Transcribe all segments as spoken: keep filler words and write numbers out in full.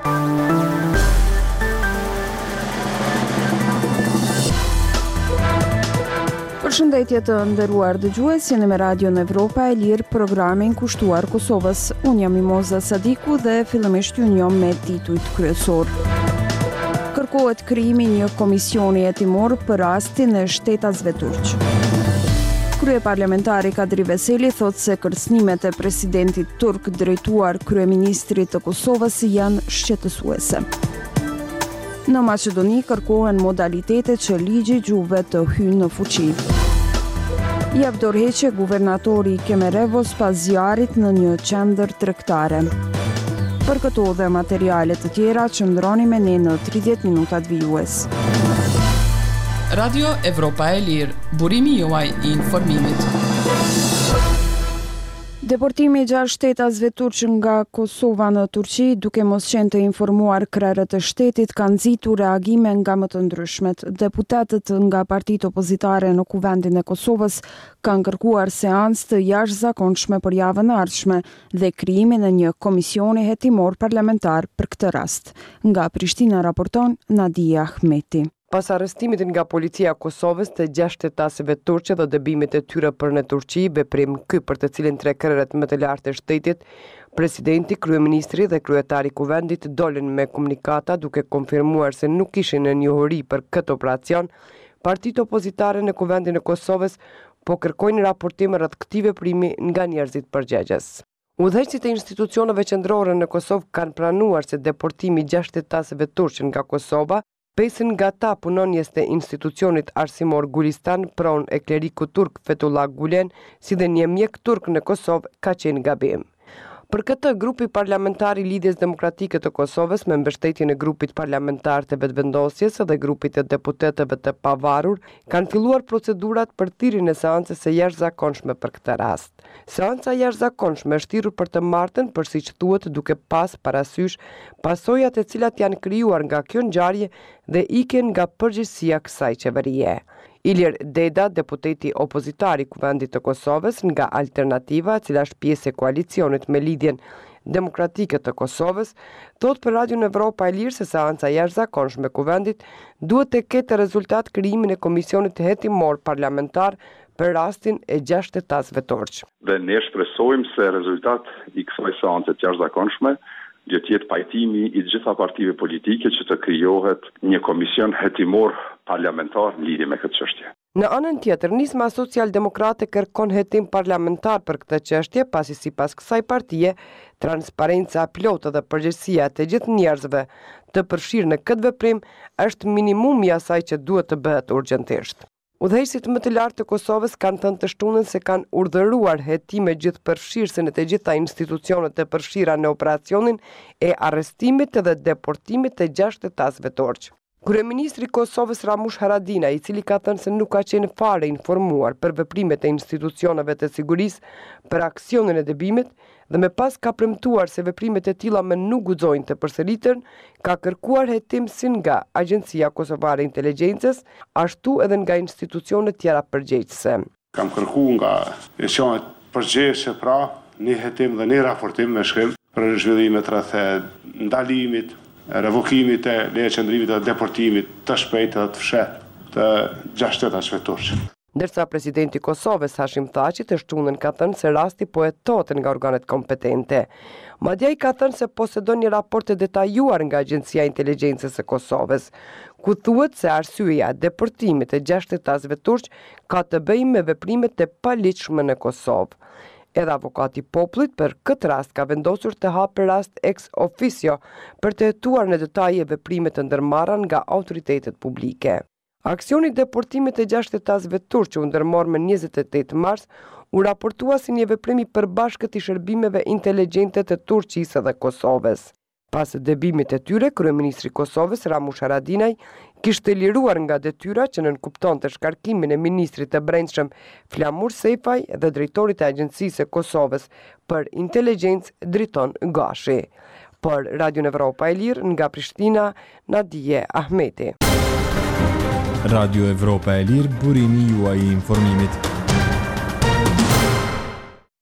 Përshëndetje të nderuar dëgjues, jeni me Radio në Evropa e Lirë, programin kushtuar Kosovës. Unë jam Mimoza Sadiku dhe fillimisht ju njoh me titujt kryesor. Kërkohet krijimi një komisioni hetimor për rastin e shtetasve turq. Kryeparlamentari Kadri Veseli thot se kërcënimet e presidentit turk drejtuar kryeministrit të Kosovës janë shqetësuese. Në Maqedoni kërkohen modalitete që ligji gjuhëve të hyjë në fuqi. Jep dorëheqje guvernatori i Kemerevos pas zjarrit në një qendër tregtare. Për këto dhe materiale të tjera qëndroni me ne në tridhjetë minutat vijues. Radio Evropa e Lirë, burimi juaj i informimit. Deportimi i gjashtë shtetasve turq nga Kosova në Turqi, duke mos qenë të informuar krerët e shtetit, kanë nxitur reagime nga më të ndryshmet. Deputetët nga partitë opozitare në Kuvendin e Kosovës kanë kërkuar seancë të jashtëzakonshme për javën e ardhshme dhe krijimin e një komisioni hetimor parlamentar për këtë rast. Nga Prishtina raporton Nadia Ahmeti. Pas arrestimit nga policia e Kosovës të gjashtë shtetasëve turqe dhe dëbimit e tyre për në Turqi, veprim ky për të cilin tre krerët më të lartë të shtetit, presidenti, kryeministri dhe kryetari i Kuvendit dolën me komunikata duke konfirmuar se nuk kishin në njohuri për këtë operacion. Partitë opozitare në Kuvendin e Kosovës po kërkojnë raportim rreth këtij veprimi nga njerëzit përgjegjës. Udhëheqësit e institucioneve qendrore në Kosovë kanë pranuar se deportimi i gjashtë shtetasëve turq nga Kosova, pesën nga ta punonjes të institucionit arsimor Gulistan, pron e kleriku turk Fethullah Gulen, si dhe një mjek turk në Kosovë, ka qenë gabim. Për këtë, grupi parlamentar i Lidhjes Demokratike të Kosovës, me mbështetjen e grupit parlamentar të vetëvendosjes dhe grupit të deputetëve të pavarur, kanë filluar procedurat për thirrjen e seancës së jashtëzakonshme për këtë rast. Seanca e jashtëzakonshme është thirrur për të martën, për siç thuhet, duke pas parasysh pasojat e cilat janë krijuar nga kjo ngjarje dhe iken nga përgjegjësia e kësaj qeverie. Ilir Deda, deputeti opozitar i Kuvendit të Kosovës nga Alternativa, e cila është pjesë e koalicionit me Lidhjen Demokratike të Kosovës, thot për Radio Evropa e Lirë se seanca e jashtëzakonshme e Kuvendit duhet të ketë rezultat krijimin e komisionit hetimor parlamentar për rastin e gjashtë shtetasëve turq. Dhe ne shpresojmë se rezultat i kësaj seance të jashtëzakonshme do të jetë pajtimi i gjitha partive politike që të krijohet një komision hetimor parlamentar në lidhje me këtë çështje. Në anën tjetër, nisma socialdemokrate kërkon hetim parlamentar për këtë çështje, pasi sipas kësaj partie, transparenca plotë dhe përgjegjësia të gjithë njerëzve të përfshirë në këtë veprim është minimumi i asaj që duhet të bëhet urgjentisht. Udhëheqësit më të lartë të Kosovës kanë thënë të shtunën se kanë urdhëruar hetime gjithëpërfshirëse në të gjitha institucionet të përfshira në operacionin e arrestimit dhe deportimit të gjashtë shtetasëve turq. Kryeministri i Kosovës Ramush Haradinaj, i cili ka thënë se nuk ka qenë fare informuar për veprimet e institucioneve të sigurisë për aksionin e dëbimit dhe me pas ka premtuar se veprimet e tilla më nuk guxojnë të përsëriten, ka kërkuar hetim si nga Agjencia Kosovare e Inteligjencës, ashtu edhe nga institucionet tjera përgjegjëse. Kam kërkuar nga institucionet përgjegjëse pra një hetim dhe një raportim me shkrim për zhvillimet rreth ndalimit, revokimit e leje qëndrimit dhe deportimit të shpejtë dhe të fshehtë të gjashtë shtetasëve turq. Ndërsa presidenti i Kosovës Hashim Thaçi të shtunën ka thënë se rasti po hetohet nga organet kompetente. Madje ai ka thënë se posedon një raport të detajuar nga Agjencia e Inteligjencës së Kosovës, ku thuhet se arsyeja e deportimit të gjashtë shtetasëve turq ka të bëjë me veprimet e paligjshme në Kosovë. Edhe avokati i popullit për këtë rast ka vendosur të hapë rast ex officio për të hetuar në detaje veprimet të ndërmarra nga autoritetet publike. Aksioni deportimit të gjashtë shtetasëve turq u ndërmor më njëzet e tetë mars u raportua si një veprim i përbashkët i shërbimeve inteligjente të Turqisë dhe Kosovës. Pas dëbimit e tyre, kryeministri i Kosovës Ramush Haradinaj kishte liruar nga detyra që nënkupton të shkarkimin e ministrit të brendshëm Flamur Sejfaj dhe drejtorit e Agjencisë së Kosovës për Inteligjencë Driton Gashi. Për Radio Evropa e Lirë nga Prishtina, Nadia Ahmeti. Radio Evropa e Lirë, burimi juaj i informimit.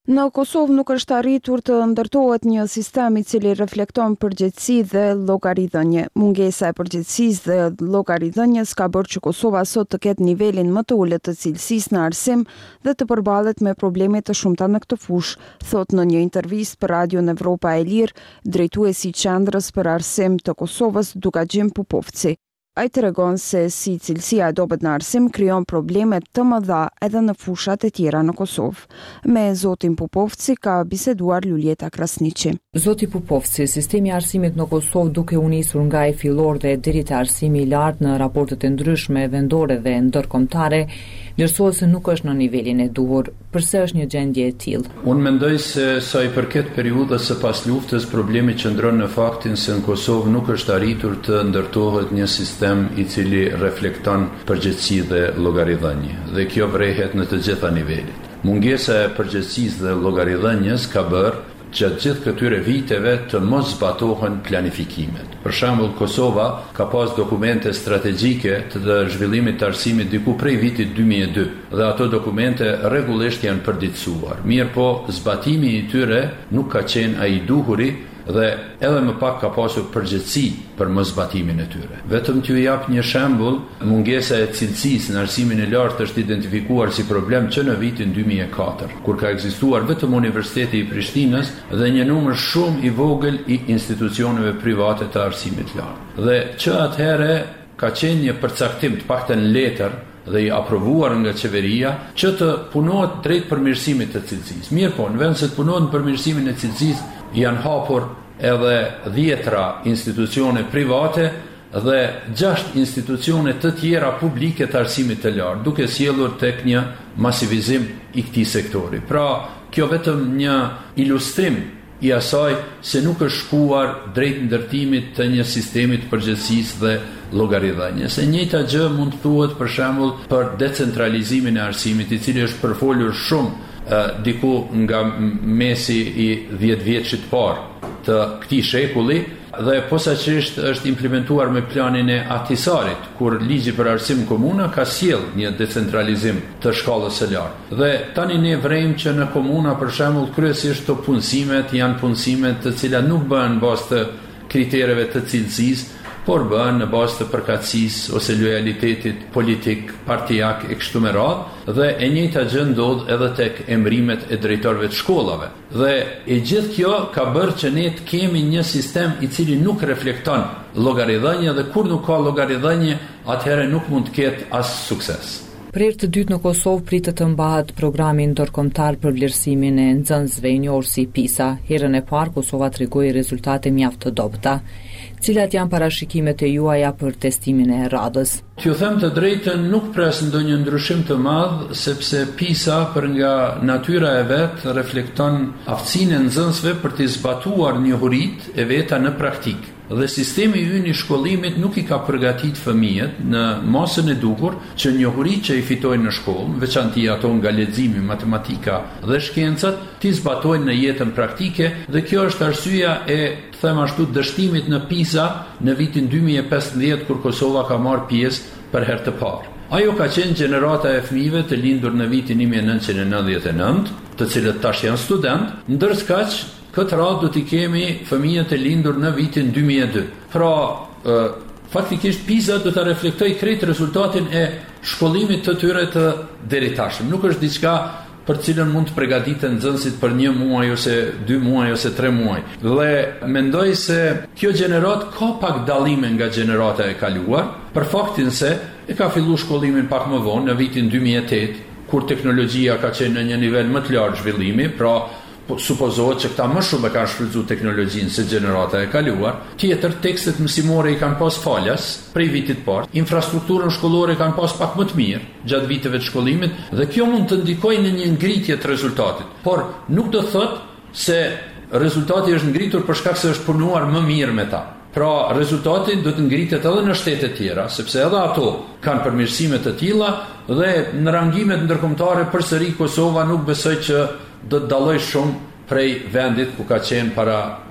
Në Kosovë nuk është arritur të ndërtohet një sistem i cili reflekton përgjegjësi dhe llogaridhënie. Mungesa e përgjegjësisë dhe llogaridhënies ka bërë që Kosova sot të ketë nivelin më të ulët të cilësisë në arsim dhe të përballet me probleme të shumta në këtë fushë, thot në një intervistë për Radion Evropa e Lirë, drejtuesi i Qendrës për Arsim të Kosovës, Dukagjim Pupovci. Ai tregon se si cilësia e dobët në arsim krijon probleme të mëdha edhe në fushat e tjera në Kosovë. Me zotin Pupovci ka biseduar Luljeta Krasniqi. Zoti Pupovci, sistemi i arsimit në Kosovë duke u nisur nga i fillor dhe deri te arsimi i lartë në raportet e ndryshme vendore dhe ndërkombëtare, vlerësohet se nuk është në nivelin e duhur. Përse është një gjendje e tillë? Unë mendoj se sa i përket periudhës së pas luftës, problemi qëndron në faktin se në Kosovë nuk është arritur të ndërtohet një sistem i cili reflekton përgjegjësi dhe llogaridhënie, dhe kjo vrehet në të gjitha nivelet. Mungesa e përgjegjësisë dhe llogaridhënies ka bërë gjatë gjithë këtyre viteve të mos zbatohen planifikimet. Për shembull, Kosova ka pas dokumente strategjike të zhvillimit të arsimit diku prej vitit dy mijë e dy dhe ato dokumente rregullisht janë përditësuar. Mirë po, zbatimi i tyre nuk ka qenë ai i duhuri dhe edhe më pak ka pasur përgjegjësi për mos zbatimin e tyre. Vetëm t'ju jap një shembull, mungesa e cilësisë në arsimin e lartë është identifikuar si problem që në vitin dy mijë e katër, kur ka ekzistuar vetëm Universiteti i Prishtinës dhe një numër shumë i vogël i institucioneve private të arsimit lartë. Dhe që atëherë ka qenë një përcaktim të paktën letër dhe i aprovuar nga qeveria që të punohet drejt përmirësimit të cilësisë. Mirë po, në vend se të punohet në përmirësimin e cilësisë, janë hapur edhe dhjetra institucione private dhe gjashtë institucione të tjera publike të arsimit të lartë, duke sjellur tek një masivizim i këtij sektori. Pra, kjo vetëm një ilustrim i asaj se nuk është shkuar drejt ndërtimit të një sistemi të përgjegjësisë dhe llogaridhënies. E njëjta gjë mund të thuhet për shembull për decentralizimin e arsimit, i cili është përfolur shumë Uh, diku nga mesi i dhjetë vjeçit parë të këtij shekulli dhe posaçërisht është implementuar me planin e Ahtisarit, kur ligji për arsim komuna ka sjell një decentralizim të shkallës së lartë. Dhe tani ne vrejmë që në komuna, për shembull, kryesisht të punësimet janë punësimet të cilat nuk bëhen bazë të kritereve të cilësisë, por bëhen në bazë të përkatësisë ose lojalitetit politik, partijak e kështu me radhë, dhe e njëjta gjë ndodh edhe tek emërimet e drejtorëve të shkollave. Dhe e gjithë kjo ka bërë që ne të kemi një sistem i cili nuk reflekton llogaridhënie dhe kur nuk ka llogaridhënie, atëherë nuk mund të ketë as sukses. Për herë të dytë në Kosovë pritet të mbahet programi ndërkombëtar për vlerësimin e nxënësve i njohur si PISA. Herën e parë Kosova tregoi rezultate mjaft të dobëta. Cilat janë parashikimet e juaja për testimin e radhës? T'ju them të drejtën, nuk pres ndonjë ndryshim të madh, sepse PISA për nga natyra e vet reflekton aftësinë e nxënësve për të zbatuar njohuritë e veta në praktikë. Dhe sistemi ynë i shkollimit nuk i ka përgatit fëmijët në masën e duhur që njohuritë që i fitojnë në shkollë, veçanti ato nga leximi, matematika dhe shkencat, t'i zbatojnë në jetën praktike, dhe kjo është arsyeja e, të them ashtu, dështimit në PISA në vitin dy mijë e pesëmbëdhjetë, kur Kosova ka marrë pjesë për herë të parë. Ajo ka qenë gjenerata e fëmijëve të lindur në vitin një mijë e nëntëqind e nëntëdhjetë e nëntë, të cilët tash janë student, ndërskaq këtë radhë do t'i kemi fëmijët e lindur në vitin dy mijë e dy. Pra, e, faktikisht PISA do të reflektoj krejt rezultatin e shkollimit të tyre të deri tashëm. Nuk është diçka për cilën mund të përgatiten nxënësit për një muaj ose dy muaj ose tre muaj. Dhe mendoj se kjo gjenerat ka pak dallime nga gjenerata e kaluar, për faktin se e ka filluar shkollimin pak më vonë në vitin dy mijë e tetë, kur teknologjia ka qenë në një nivel më të lartë zhvillimi, pra supozohet që këta më shumë e kanë shfrytzuar teknologjinë se gjenerata e kaluar. Tjetër, tekstet mësimore i kanë pas falas prej vitit parë, infrastrukturën shkollore kanë pas pak më të mirë gjatë viteve të shkollimit, dhe kjo mund të ndikojë në një ngritje të rezultatit. Por nuk do thotë se rezultati është ngritur për shkak se është punuar më mirë me ta. Pra, rezultati do të ngritet edhe në shtete tjera, sepse edhe ato kanë përmirësime të tilla, dhe në rangimet ndërkombëtare përsëri Kosova nuk besoj që do të dalloj shumë prej vendit ku ka qenë para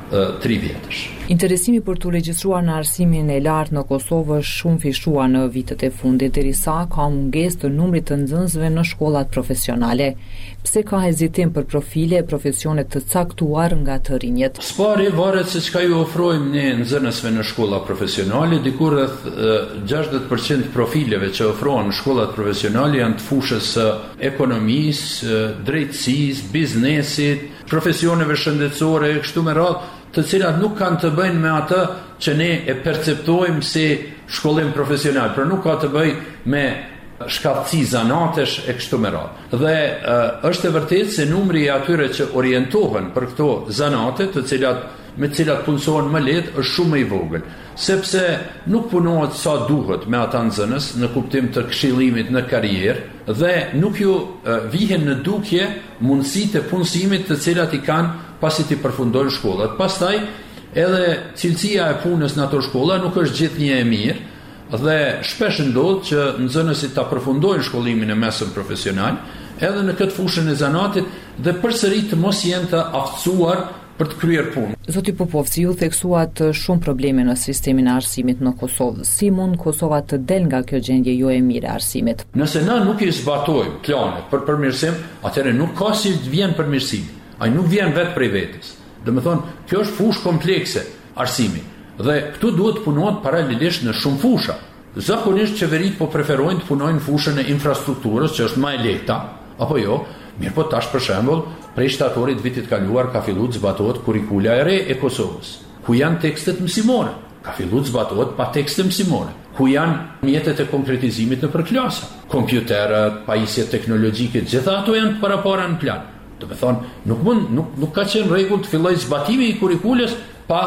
tri vjetësh. Interesimi për të regjistruar në arsimin e lartë në Kosovë është shumë fishua në vitet e fundit, derisa ka mungesë të numrit të nxënësve në shkollat profesionale. Pse ka hezitim për profile e profesione të caktuar nga të rinjët? Spari varet se çka ju ofrojmë ne nxënësve në shkolla profesionale, diku rreth gjashtëdhjetë përqind profileve që ofrohen në shkollat profesionale janë të fushës së ekonomisë, drejtësisë, biznesit, profesioneve shëndetësore e kështu me radhë, të cilat nuk kanë të bëjnë me atë që ne e perceptojmë si shkollim profesional, por nuk ka të bëjë me shkallëci zanatesh e kështu me radhë. Dhe uh, është e vërtetë se numri i atyre që orientohen për këto zanate, të cilat me të cilat punësohen më lehtë, është shumë i vogël, sepse nuk punohet sa duhet me ata nxënës në kuptim të këshillimit në karrierë dhe nuk ju uh, vihen në dukje mundësitë e punësimit të cilat i kanë pasi ti përfundojnë shkollat. Pastaj edhe cilësia e punës në ato shkolla nuk është gjithnjë e mirë dhe shpesh ndodh që nxënësit ta përfundojnë shkollimin e mesëm profesional edhe në këtë fushën e zanatit dhe përsëri të mos jenë të aftësuar për të kryer punë. Zoti Popov, si ju theksuat shumë probleme në sistemin e arsimit në Kosovë. Si mund Kosova të del nga kjo gjendje jo e mirë e arsimit? Nëse na nuk i zbatojmë planet për përmirësim, atëherë nuk ka si të vjen përmirësim. Ai nuk vjen vetë prej vetes. Domethënë, kjo është fushë komplekse arsimi. Dhe këtu duhet punohet paralelisht në shumë fusha. Zakonisht qeveritë po preferojnë të punojnë fushën e infrastrukturës, që është më e lehta, apo jo? Mirë, po tash për shembull, prej shtatorit vitit kaluar ka filluar të zbatohet kurrikula e re e Kosovës, ku janë tekstet mësimore. Ka filluar të zbatohet pa tekste mësimore, ku janë mjetet e konkretizimit në përklasa. Kompjuterët, pajisjet teknologjike, gjitha ato janë parapara në plan. Do të thonë, nuk mund nuk nuk ka qenë rregull të fillojë zbatimi i kurrikulës pa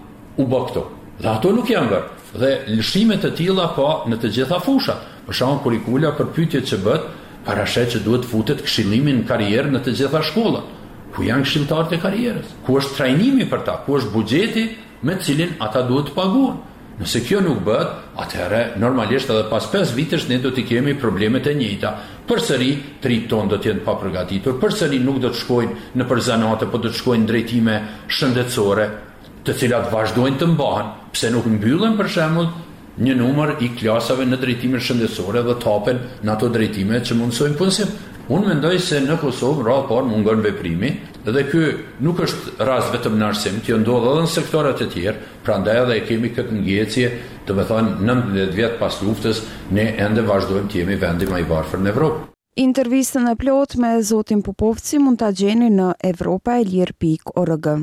u bë këto. Dhe ato nuk janë bërë. Dhe lëshime të tilla po në të gjitha fushat. Për shembull, kurrikula për pyetjet që bëhet parashet që duhet futet këshillimi në karrierë në të gjitha shkollat. Ku janë këshilltarët e karrierës? Ku është trajnimi për ta? Ku është buxheti me të cilin ata duhet të paguhen? Nëse kjo nuk bëhet, atëherë normalisht edhe pas pesë vitesh ne do të kemi problemet e njëjta. Përsëri trit ton do të jenë pa përgatitur, përsëri nuk do të shkojnë në përzanate, por do të shkojnë drejtime shëndetësore, të cilat vazhdojnë të mbahen, pse nuk mbyllen për shembull një numër i klasave në drejtime shëndetësore dhe të hapen në ato drejtime që mundsojnë punësim. Unë mendoj se në Kosovë rrallë parë mungon veprimi dhe ky nuk është rast vetëm në arsim, kjo ndodh edhe në sektorat e tjerë, prandaj edhe e kemi këtë ngjecje, do të thonë nëntëdhjetë vjet pas luftës, ne ende vazhdojmë të jemi vendi më i varfër në Evropë. Intervistën e plot me zotin Popovci mund ta gjeni në evropa e lirë pikë org.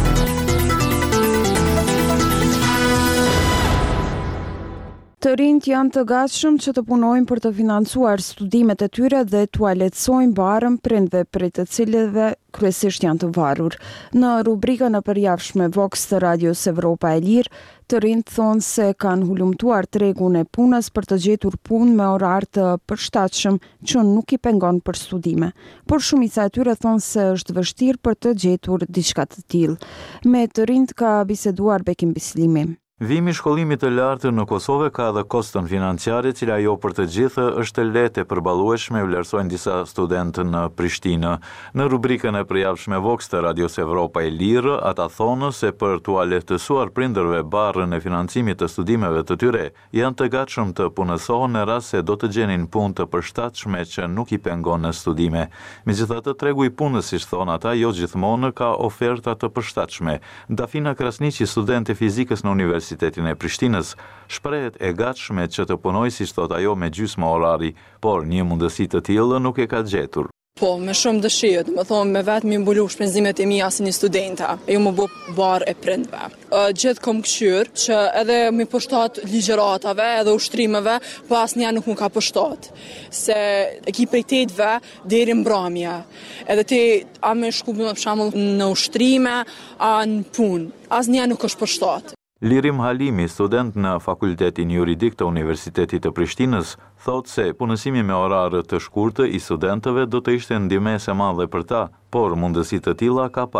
Të rinjt janë të gatshëm që të punojnë për të financuar studimet e tyre dhe t'u lehtësojnë barën prindve prej të cilëve kryesisht janë të varur. Në rubrikën e përjavshme Vox të Radios Evropa e Lirë, të rinjt thonë se kanë hulumtuar tregun e punës për të gjetur punë me orar të përshtatshëm që nuk i pengon për studime. Por shumica e tyre thonë se është vështirë për të gjetur diçka të tillë. Me të rinjt ka biseduar Bekim Bislimi. Vimi shkollimit të lartë në Kosovë ka edhe koston financiare, cila jo për të gjithë është lehtë e përballueshme, vlerësojnë disa studentë në Prishtinë. Në rubrikën e përjavshme Vox të Radios Evropa e Lirë, ata thonë se për t'u lehtësuar prindërve barrën e financimit të studimeve të tyre, janë të gatshëm të punësohen në rast se do të gjenin punë të përshtatshme që nuk i pengon në studime. Megjithatë, tregu i punës, siç thonë ata, jo gjithmonë ka oferta të përshtatshme. Dafina Krasniqi, studente fizikës në Universitetin Universitetin e Prishtinës, shprehet e gatshme që të punojë si thot ajo me gjysmë orari, por një mundësi të tillë nuk e ka gjetur. Po, me shumë dëshirë, do të thonë me vetë mi mbulu shpenzimet e mia si një studenta, e ju më bë barë e prindve. Gjithë kom këshyrë që edhe mi përshtat ligjëratave edhe ushtrimeve, po asnjëherë nuk më ka përshtat. Se e ki prej tetëve deri mbrëmje. Edhe ti a më shku për shembull në ushtrime, a në punë. Asnjëherë nuk është përshtat. Lirim Halimi, student në Fakultetin Juridik të Universitetit të Prishtinës, thotë se punësimi me orare të shkurtë i studentëve do të ishte ndihmëse e madhe për ta, por mundësi të tilla ka pak.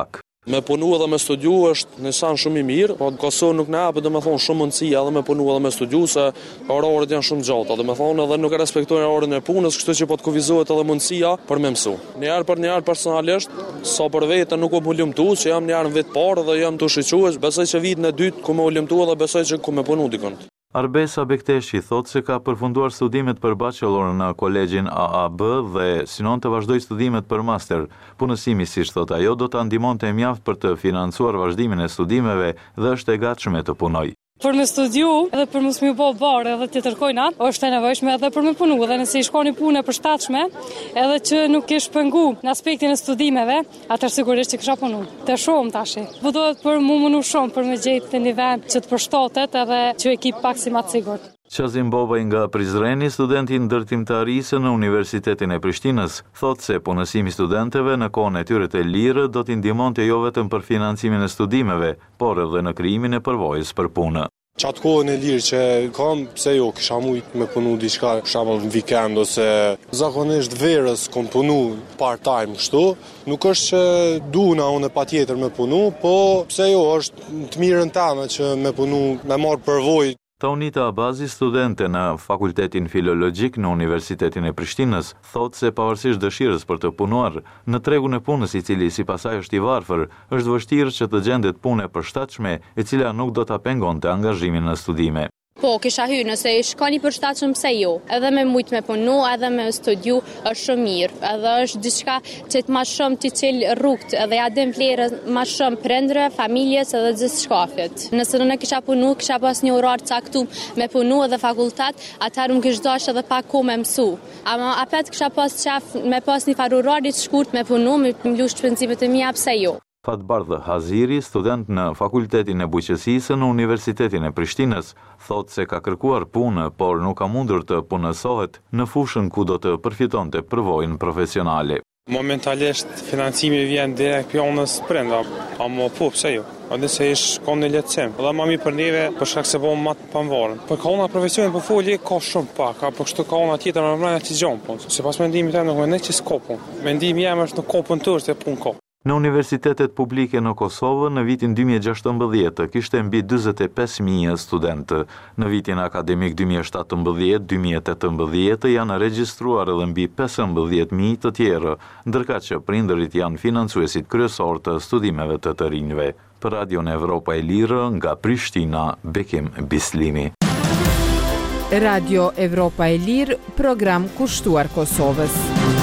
Me punu edhe me studiu është në san shumë i mirë, po Kosovë nuk na hapet domethënë shumë mundësi edhe me punu edhe me studiu se orët janë shumë gjata, domethënë edhe nuk e respektojnë orën e punës, kështu që po të kufizohet edhe mundësia për me mësu. Një herë për një herë personalisht, sa për vete nuk u mulumtu, që jam një herë në vit parë dhe jam të shiques, besoj që vitin e dytë ku më ulumtu edhe besoj që ku me punu dikon. Arbesa Bekteshi thot se ka përfunduar studimet për bachelor në kolegjin A A B dhe synon të vazhdoj studimet për master. Punësimi, siç thot ajo, do ta ndihmonte mjaft për të financuar vazhdimin e studimeve dhe është e gatshme të punojë. Për me studiu edhe për mos më bë barë edhe të tërkojna, është e nevojshme edhe për me punu, edhe nëse i shkoni punë e përshtatshme, edhe që nuk ish pengu në aspektin e studimeve, atër sigurisht që kisha punu. Të shumë tashi. Po duhet për mu munu shumë për me gjetë të një vend që të përshtatet edhe që ekip pak si ma të sigurt. Qazim Bobaj nga Prizreni, studenti ndërtimtarisë në Universitetin e Prishtinës, thot se punësimi studentëve në kohën e tyre të lirë do t'i ndihmonte jo vetëm për financimin e studimeve, por edhe në krijimin e përvojës për punë. Qatë kohën e lirë që kam, pse jo, kisha mujt me punu diçka, shembull në vikend ose zakonisht verës kom punu part-time kështu, nuk është që duna unë patjetër me punu, po pse jo, është të mirën tame që me punu, me marr përvojë. Taunita Abazi, studente në Fakultetin Filologjik në Universitetin e Prishtinës, thot se pavarësisht dëshirës për të punuar, në tregun e punës i cili si pasaj është i varfër, është vështirë që të gjendet punë e përshtatshme, e cila nuk do ta pengonte angazhimin në studime. Po, kisha hy, nëse i shkoni përshtatshëm pse jo, edhe me mujt me punu, edhe me studiu është shumë mirë, edhe është diçka që të ma shumë të cilë rrugt, edhe ja dem vlerë ma shumë prendre, familjes edhe gjithë shkafit. Nëse në kisha punu, kisha pas një orar caktum me punu edhe fakultet, atëherë më kishë dash edhe pak ko me mësu. Ama apet kisha pas qef me pas një farë orarit shkurt me punu, me mlu shpenzimet e mija pse jo. Fatbardhë Haziri, student në Fakultetin e Bujqësisë në Universitetin e Prishtinës, thot se ka kërkuar punë, por nuk ka mundur të punësohet në fushën ku do të përfitonte përvojën profesionale. Momentalisht financimi vjen direkt pjonës brenda, ama po pse jo. Edhe se ish kam në lehtësim. Dhe më mirë për neve për shkak se bëhem më të pavarur. Për kauna profesionin po folje ka shumë pak, apo kështu kauna tjetër më vjen të gjon po. Sipas mendimit tim nuk më ne që skopun. Mendimi jam është në kopën tërë të punë ko. Në universitetet publike në Kosovë, në vitin dy mijë e gjashtëmbëdhjetë, kishte mbi dyzet e pesë mijë studentë. Në vitin akademik dy mijë e shtatëmbëdhjetë dy mijë e tetëmbëdhjetë janë regjistruar edhe mbi pesëmbëdhjetë mijë të tjerë, ndërka që prindërit janë financuesit kryesor të studimeve të të rinjve. Për Radion Evropa e Lirë, nga Prishtina, Bekim Bislimi. Radio Evropa e Lirë, program kushtuar Kosovës.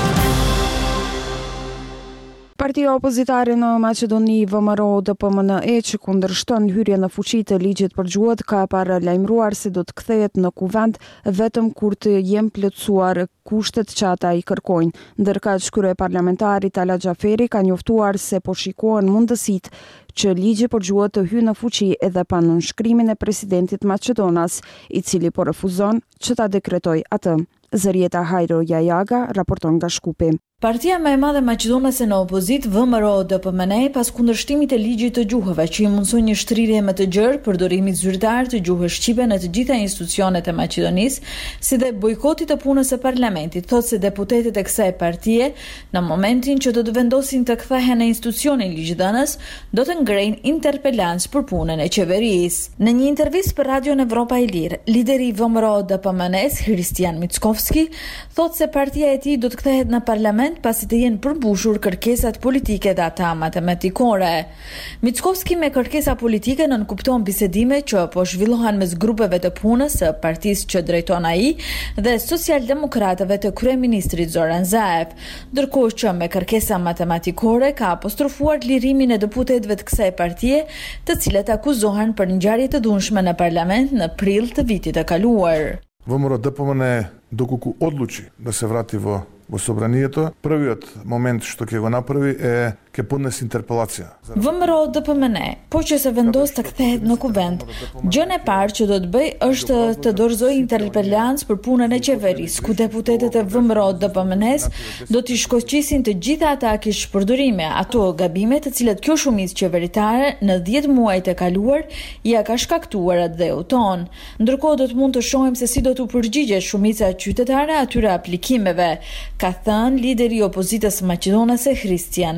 Partia opozitare në Maqedoni V M R O D P M N E që kundërshton hyrjen në fuqi të ligjit për gjuhët ka paralajmëruar se do të kthehet në kuvend vetëm kur të jenë plotësuar kushtet që ata i kërkojnë. Ndërka kryeparlamentari Tala Xhaferi ka njoftuar se po shikohen mundësitë që ligji për gjuhët të hyjë në fuqi edhe pa nënshkrimin e presidentit Maqedonas, i cili po refuzon që ta dekretojë atë. Zërieta Hajro Jajaga raporton nga Shkupi. Partia më e madhe maqedonase në opozit, V M R O D P M N E, pas kundërshtimit të ligjit të gjuhëve që i mundson një shtrirje më të gjerë përdorimit zyrtar të gjuhës shqipe në të gjitha institucionet e Maqedonisë, si dhe bojkotit të punës së parlamentit, thotë se deputetët e kësaj partie, në momentin që do të vendosin të kthehen në institucionin ligjidhënës, do të ngrejnë interpelancë për punën e qeverisë. Në një intervistë për Radion Evropa e Lirë, lideri i V M R O D P M N E-s, Hristijan Mickovski, thotë se partia e tij do të kthehet në parlament pasi të jenë përmbushur kërkesat politike dhe ata matematikore. Mickovski me kërkesa politike nënkupton bisedime që po zhvillohen mes grupeve të punës së partisë që drejton ai dhe socialdemokratëve të kryeministrit Zoran Zaev, ndërkohë që me kërkesa matematikore ka apostrofuar lirimin e deputetëve të kësaj partie, të cilët akuzohen për ngjarje të dhunshme në parlament në prill të vitit të kaluar. V M R O D P M N E доколку одлучи да се врати во во собранието, првиот момент што ќе го направи е ќе поднесе интерпелација. V M R O D P M N E, po që se vendos të kthehet në kuvend, gjën e parë që do të bëj është të dorëzoj interpelancë për punën e qeverisë, ku deputetët e V M R O D P M N E-s do t'i shkoqisin të gjitha ata kishpërdorime, ato gabime të cilat kjo shumicë qeveritare në dhjetë muajt e kaluar ja ka shkaktuar atë dheu ton. Ndërkohë do të mund të shohim se si do t'u përgjigjet shumica qytetare atyre aplikimeve, ka thënë lideri i opozitës maqedonase Hristijan Mickovski.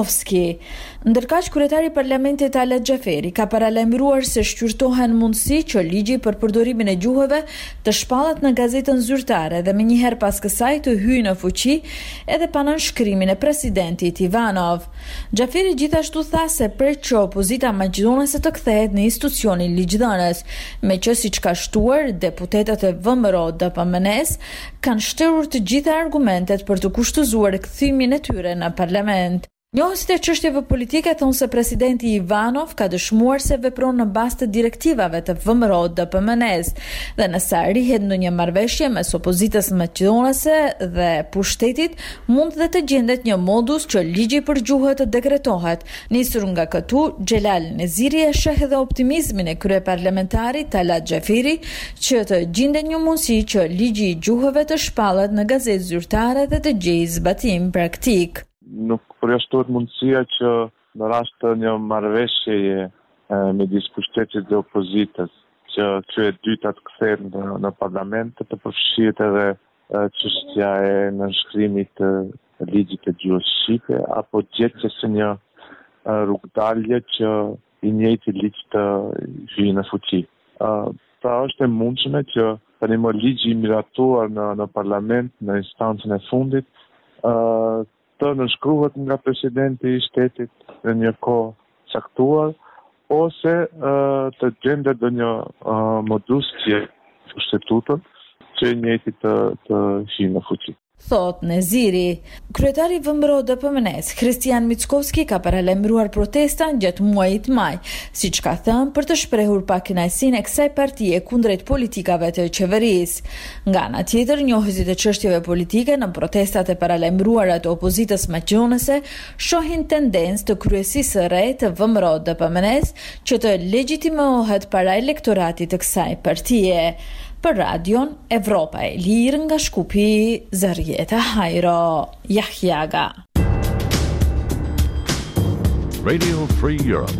Mickovski. Ndërkaq, kryetari i Parlamentit Talat Xhaferi ka paralajmëruar se shqyrtohen mundësi që ligji për përdorimin e gjuhëve të shpallet në gazetën zyrtare dhe menjëherë pas kësaj të hyjë në fuqi edhe pa nënshkrimin e presidentit Ivanov. Xhaferi gjithashtu tha se pret që opozita maqedonase të kthehet në institucionin ligjdhënës, me që siç ka shtuar deputetët e V M R O D P M N-s kanë shtërur të gjitha argumentet për të kushtozuar kthimin e tyre në parlament. Njohësit e çështjeve politike thonë se presidenti Ivanov ka dëshmuar se vepron në bazë të direktivave të V M R O D P M N-s dhe nëse arrihet ndonjë marrëveshje mes opozitës maqedonase dhe pushtetit, mund dhe të gjendet një modus që ligji për gjuhët të dekretohet. Nisur nga këtu, Xhelal Neziri e sheh edhe optimizmin e kryeparlamentarit Talat Xhaferi që të gjendet një mundësi që ligji i gjuhëve të shpallet në gazetë zyrtare dhe të gjejë zbatim praktik. Nuk përjashtohet mundësia që në rast të një marrëveshjeje midis pushtetit dhe opozitës, që që e dyta të kthehet në, në parlament të përfshihet edhe çështja e nënshkrimit të ligjit të gjuhës shqipe apo gjetja së një rrugdalje që i njëjti ligj të hyjë në fuqi. Pra është e mundshme që tani më ligji i miratuar në, në parlament në instancën e fundit të nënshkruhet nga presidenti i shtetit në një kohë caktuar ose uh, të gjendet në një uh, modus që kushtetutën që i njëjti të, të hyjë në fuqi. Thot Neziri. Kryetari V M R O D P M N-s, Kristian Mickovski, ka paralajmëruar protesta gjatë muajit maj, siç ka thënë për të shprehur pakënaqësinë e kësaj partie kundrejt politikave të qeverisë. Nga ana tjetër, njohësit e çështjeve politike në protestat e paralajmëruara të opozitës maqedonase shohin tendencë të kryesisë së re të V M R O D P M N-s që të legjitimohet para elektoratit të kësaj partie. Për radion Evropa e Lirë nga Shkupi, Zarieta Hajro, Jahjaga. Radio Free Europe.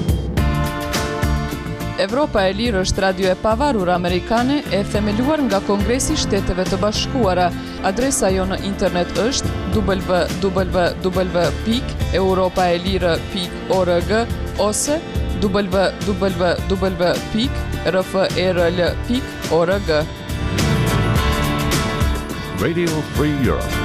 Evropa e Lirë është radio e pavarur amerikane e themeluar nga Kongresi i Shteteve të Bashkuara. Adresa jo në internet është w w w pikë europaelire pikë org ose w w w pikë r f r l pikë org. Radio Free Europe.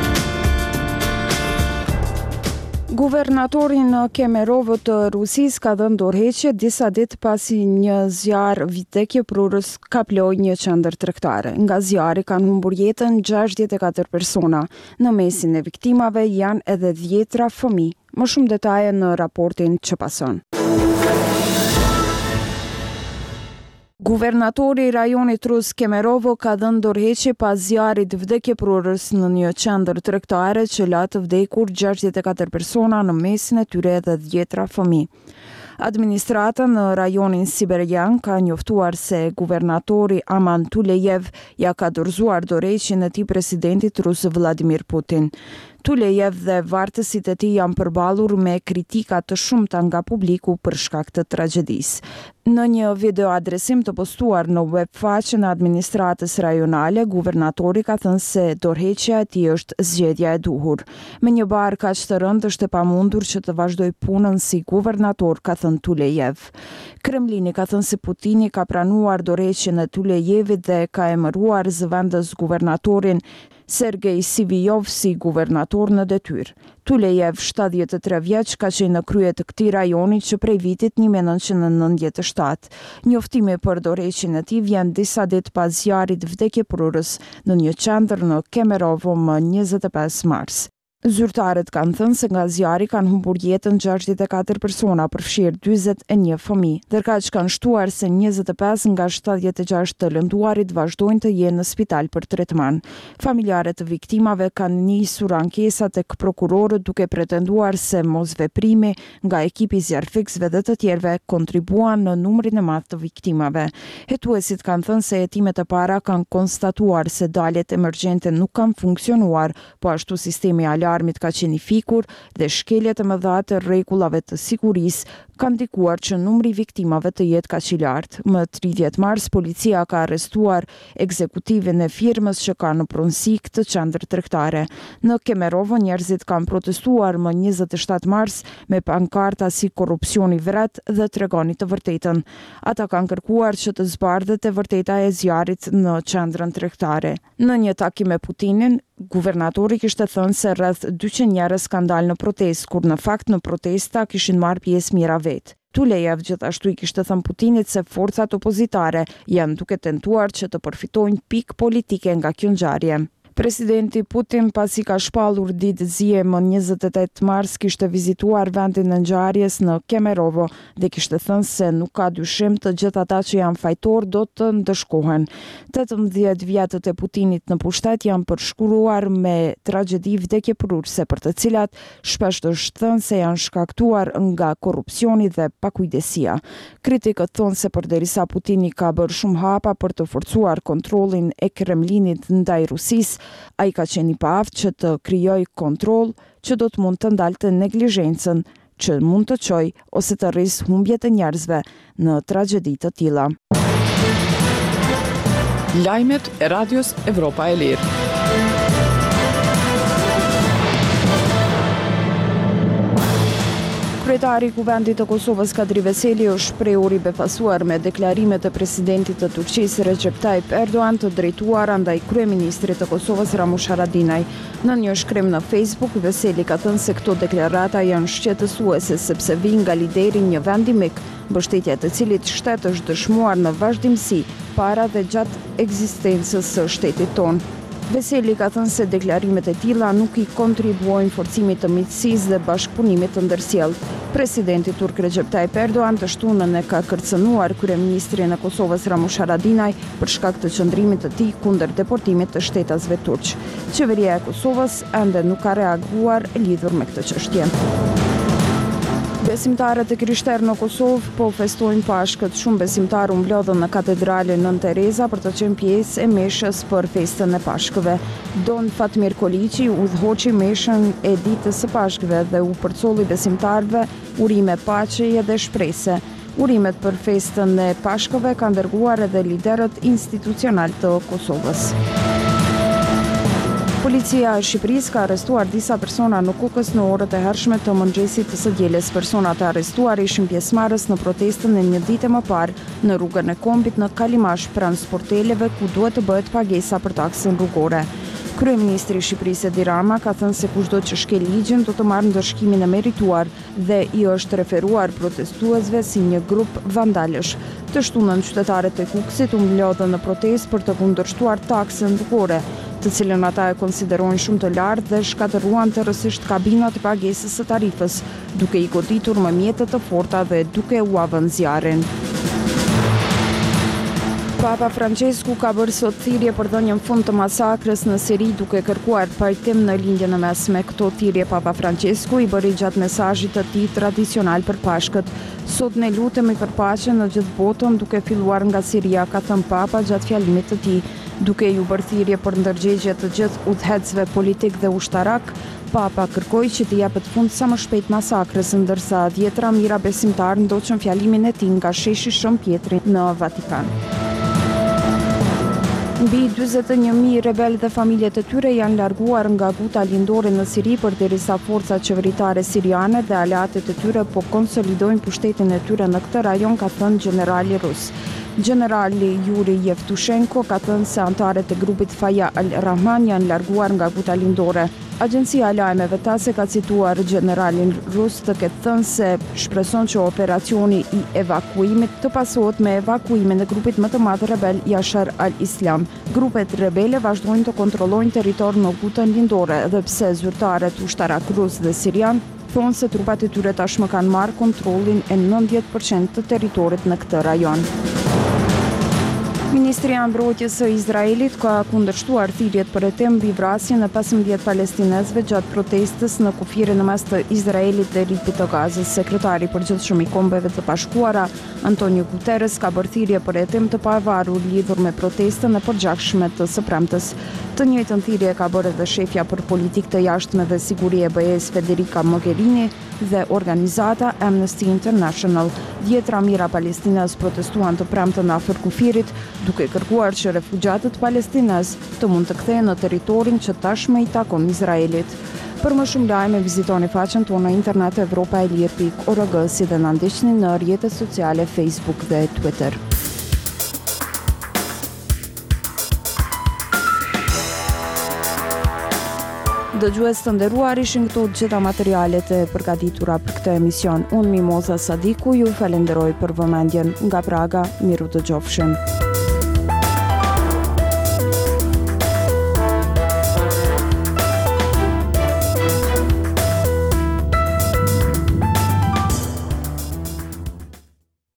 Guvernatori në Kemerovë të Rusisë ka dhënë dorëheqje disa ditë pasi një zjarr vdekje prurës kaploi një qendër tregtare. Nga zjarri kanë humbur jetën gjashtëdhjetë e katër persona. Në mesin e viktimave janë edhe dhjetra fëmijë. Më shumë detaje në raportin që pason. Guvernatori i rajonit rus Kemerovo ka dhënë dorëheqje pas zjarrit vdekje prurës në një qendër tregtare që la të vdekur gjashtëdhjetë e katër persona, në mesin e tyre edhe dhjetra fëmijë. Administrata në rajonin Siberian ka njoftuar se guvernatori Aman Tulejev ja ka dorëzuar dorëheqjen e tij presidentit rus Vladimir Putin. Tulejev dhe vartësit e tij janë përballur me kritika të shumta nga publiku për shkak të tragjedisë. Në një video adresim të postuar në web faqen e administratës rajonale, guvernatori ka thënë se dorëheqja e tij është zgjedhja e duhur. Me një barë kaq të rëndë është e pamundur që të vazhdoj punën si guvernator, ka thënë Tulejev. Kremlini ka thënë se Putini ka pranuar dorëheqjen e Tulejevit dhe ka emëruar zëvendës guvernatorin Sergej Sivijov si guvernator në detyrë. Tulejev, shtatëdhjetë e tre vjeç, ka qenë në krye të këtij rajoni që prej vitit një mijë e nëntëqind e nëntëdhjetë e shtatë. Njoftimi për dorëheqjen e tij vjen disa ditë pas zjarrit vdekje prurës në një qendër në Kemerovo më njëzet e pesë mars. Zyrtarët kanë thënë se nga zjarri kanë humbur jetën gjashtëdhjetë e katër persona, përfshirë dyzet e një fëmijë. Ndërkaq kanë shtuar se njëzet e pesë nga shtatëdhjetë e gjashtë të lënduarit vazhdojnë të jenë në spital për tretman. Familjarët të viktimave kanë nisur ankesa tek prokurorët duke pretenduar se mosveprimi nga ekipi zjarrfiksëve dhe të tjerëve kontribuan në numrin e madh të viktimave. Hetuesit kanë thënë se hetimet e para kanë konstatuar se daljet emergjente nuk kanë funksionuar, po ashtu sistemi alarmit ka qenë i fikur dhe shkeljet e mëdha të rregullave të sigurisë kanë ndikuar që numri i viktimave të jetë kaq i lartë. Më tridhjetë mars policia ka arrestuar ekzekutivin e firmës që ka në pronësi këtë qendër tregtare. Në Kemerovo njerëzit kanë protestuar më njëzet e shtatë mars me pankarta si korrupsioni vret dhe tregoni të vërtetën. Ata kanë kërkuar që të zbardhet e vërteta e zjarrit në qendrën tregtare. Në një takim me Putinin, guvernatori kishte thënë se rreth dyqind njerëz kanë dalë në protestë, kur në fakt në protesta kishin marrë pjesë mira vetë. Tulejev gjithashtu i kishte thënë Putinit se forcat opozitare janë duke tentuar që të përfitojnë pikë politike nga kjo ngjarje. Presidenti Putin, pasi ka shpallur ditë zije më njëzet e tetë mars, kishte vizituar vendin e ngjarjes në Kemerovo dhe kishte thënë se nuk ka dyshim të gjithë ata që janë fajtor do të ndëshkohen. tetëmbëdhjetë vjetët e Putinit në pushtet janë përshkruar me tragjedi vdekjeprurse për të cilat shpesh është thënë se janë shkaktuar nga korrupsioni dhe pakujdesia. Kritikët thonë se përderisa Putini ka bërë shumë hapa për të forcuar kontrollin e Kremlinit ndaj Rusisë, ai ka qenë i paaft që të krijojë kontroll që do të mund të ndalte neglizhencën që mund të çojë ose të rrisë humbjet e njerëzve në tragjedi të tilla. Lajmet e Radios Evropa e Lirë. Kryetari i Kuvendit të Kosovës Kadri Veseli është shprehur i befasuar me deklarimet e presidentit të Turqisë Recep Tayyip Erdogan të drejtuara ndaj kryeministrit të Kosovës Ramush Haradinaj. Në një shkrim në Facebook, Veseli ka thënë se këto deklarata janë shqetësuese sepse vijnë nga lideri një vendi mik, mbështetja e të cilit shtet është dëshmuar në vazhdimsi para dhe gjatë ekzistencës së shtetit tonë. Veseli ka thënë se deklarimet e tilla nuk i kontribuojnë forcimit të miqësisë dhe bashkëpunimit të ndërsjellë. Presidenti turk Recep Tayyip Erdogan të shtunën e ka kërcënuar kryeministrin e Kosovës Ramush Haradinaj për shkak të qëndrimit të tij kundër deportimit të shtetasve turq. Qeveria e Kosovës ende nuk ka reaguar lidhur me këtë çështje. Besimtarët e krishterë në Kosovë po festojnë Pashkët. Shumë besimtarë u mblodhën në katedralen Nën Tereza për të qenë pjesë e meshës për festën e Pashkëve. Don Fatmir Koliqi udhëhoqi meshën e ditës së Pashkëve dhe u përcolli besimtarëve urime paqeje dhe shpresë. Urimet për festën e Pashkëve kanë dërguar edhe liderët institucional të Kosovës. Policia e Shqipërisë ka arrestuar disa persona në Kukës në orët e hershme të mëngjesit të së dielës. Personat e arrestuar ishin pjesëmarrës në protestën e një dite më parë në rrugën e Kombit në Kalimash pranë sporteleve ku duhet të bëhet pagesa për taksën rrugore. Kryeministri i Shqipërisë Edi Rama ka thënë se kushdo që shkel ligjin do të marrë ndërshkimin e merituar dhe i është referuar protestuesve si një grup vandalësh. Të shtunën qytetarët e Kukësit u mblodhën në protestë për të kundërshtuar taksën rrugore, të cilën ata e konsiderojnë shumë të lartë dhe shkatëruan tërësisht kabinat e pagesës së tarifës, duke i goditur me mjete të forta dhe duke u avënë zjarrin. Papa Francesku ka bërë sot thirrje për dhënien fund të masakrës në Siri duke kërkuar pajtim në lindjen e mesme. Këto thirrje Papa Francesku i bëri gjatë mesazhit të tij tradicional për Pashkët. Sot ne lutemi për paqe në gjithë botën duke filluar nga Siria, ka thënë Papa gjatë fjalimit të tij. Duke ju bërë thirrje për ndërgjegje të gjithë udhëhecëve politik dhe ushtarak, Papa kërkoi që të japet fund sa më shpejt masakrës, ndërsa dhjetra mijëra besimtarë ndoqën fjalimin e tij nga sheshi Shën Pietri në Vatikan. Mbi dyzet e një mijë rebel dhe familjet e tyre janë larguar nga Guta lindore në Siri përderisa forcat qeveritare siriane dhe aleatet e tyre po konsolidojnë pushtetin e tyre në këtë rajon, ka thënë generali rus. Generali Yuri Yevtushenko ka thënë se antarët e grupit Faja al-Rahman janë larguar nga Guta lindore. Agjencia e lajmeve TASE ka cituar generalin rus të ketë thënë se shpreson që operacioni i evakuimit të pasohet me evakuimin e grupit më të madh rebel Yashar al-Islam. Grupet rebele vazhdojnë të kontrollojnë territor në Gutën lindore, edhe pse zyrtarët ushtarak rus dhe sirian thonë se trupat e tyre tashmë kanë marrë kontrollin e nëntëdhjetë përqind të territorit në këtë rajon. Ministri i Mbrojtjes së Izraelit ka kundërshtuar thirrjet për hetim mbi vrasjen e pesëmbëdhjetë palestinezëve gjatë protestës në kufirin në mes të Izraelit dhe ripit të Gazës. Sekretari i përgjithshëm i Kombeve të Bashkuara, Antonio Guterres, ka bërë thirrje për hetim të pavarur lidhur me protestën e përgjithshme të së premtes. Të njëjtën thirrje ka bërë edhe shefja për politikë të jashtme dhe siguri e B E-s Federica Mogherini dhe organizata Amnesty International. Dhjetra mijëra palestinez protestuan të premten afër kufirit, duke kërkuar që refugjatët palestinez të mund të kthehen në territorin që tashmë i takon Izraelit. Për më shumë lajme vizitoni faqen tonë në internet europa e lir pikë org, si dhe na ndiqni në rrjetet sociale Facebook dhe Twitter. Dëgjues të nderuar, ishin këto të gjitha materialet e përgatitura për këtë emision. Unë Mimoza Sadiku ju falenderoj për vëmendjen. Nga Praga, miru dëgjofshim.